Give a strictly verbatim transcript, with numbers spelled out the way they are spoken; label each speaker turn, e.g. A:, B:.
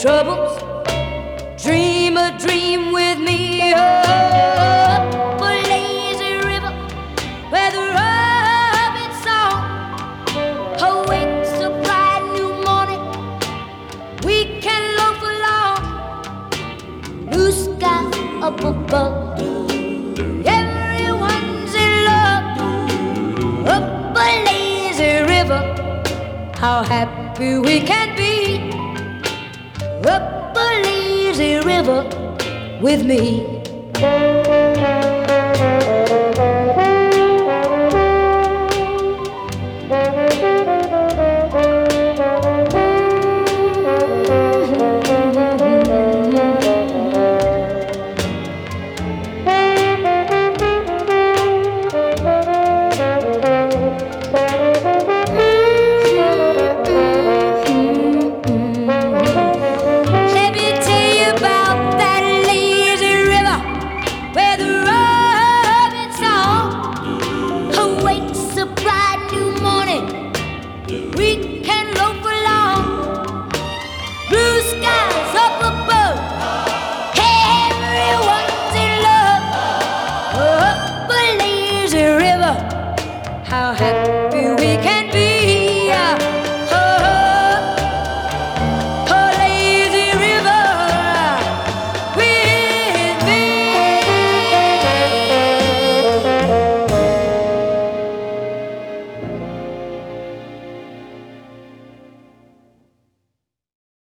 A: troubles. Dream a dream with me up a lazy river where the robin song awakes a bright new morning. We can loaf along, blue sky up above. Everyone's in love up a lazy river. How happy we can be up a lazy river with me. We can loaf along, blue skies up above. Everyone's in love up a lazy river. How happy we can